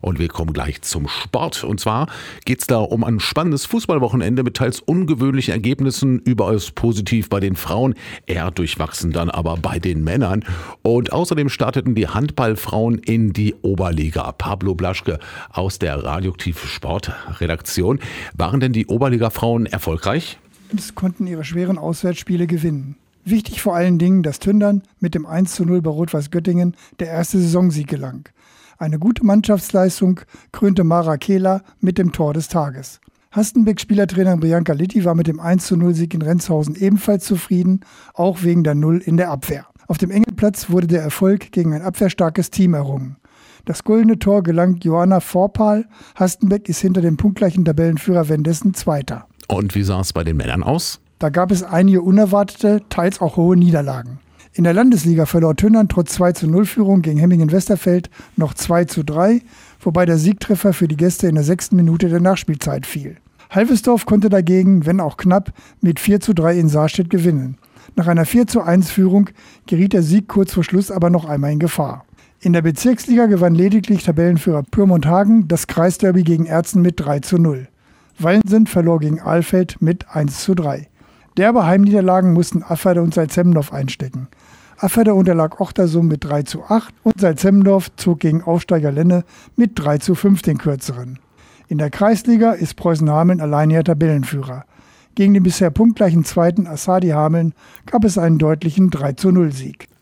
Und wir kommen gleich zum Sport. Und zwar geht es da um ein spannendes Fußballwochenende mit teils ungewöhnlichen Ergebnissen, überaus positiv bei den Frauen, eher durchwachsen dann aber bei den Männern. Und außerdem starteten die Handballfrauen in die Oberliga. Pablo Blaschke aus der Radioaktiv Sportredaktion. Waren denn die Oberliga-Frauen erfolgreich? Sie konnten ihre schweren Auswärtsspiele gewinnen. Wichtig vor allen Dingen, dass Tündern mit dem 1:0 bei Rot-Weiß Göttingen der erste Saisonsieg gelang. Eine gute Mannschaftsleistung krönte Mara Kehler mit dem Tor des Tages. Hastenbeck-Spielertrainerin Bianca Litti war mit dem 1:0-Sieg in Renzhausen ebenfalls zufrieden, auch wegen der Null in der Abwehr. Auf dem Engelplatz wurde der Erfolg gegen ein abwehrstarkes Team errungen. Das goldene Tor gelang Johanna Vorpal. Hastenbeck ist hinter dem punktgleichen Tabellenführer Wendessen Zweiter. Und wie sah es bei den Männern aus? Da gab es einige unerwartete, teils auch hohe Niederlagen. In der Landesliga verlor Tündern trotz 2:0-Führung gegen Hemmingen-Westerfeld noch 2:3, wobei der Siegtreffer für die Gäste in der 6. Minute der Nachspielzeit fiel. Halvesdorf konnte dagegen, wenn auch knapp, mit 4:3 in Saarstedt gewinnen. Nach einer 4:1-Führung geriet der Sieg kurz vor Schluss aber noch einmal in Gefahr. In der Bezirksliga gewann lediglich Tabellenführer Pyrmont-Hagen das Kreisderby gegen Erzen mit 3:0. Wallensen verlor gegen Ahlfeld mit 1:3. Derbe Heimniederlagen mussten Afferder und Salzhemmendorf einstecken. Afferder unterlag Ochtersum mit 3:8 und Salzhemmendorf zog gegen Aufsteiger Lenne mit 3:5 den kürzeren. In der Kreisliga ist Preußen-Hameln alleiniger Tabellenführer. Gegen den bisher punktgleichen zweiten Assadi Hameln gab es einen deutlichen 3:0-Sieg.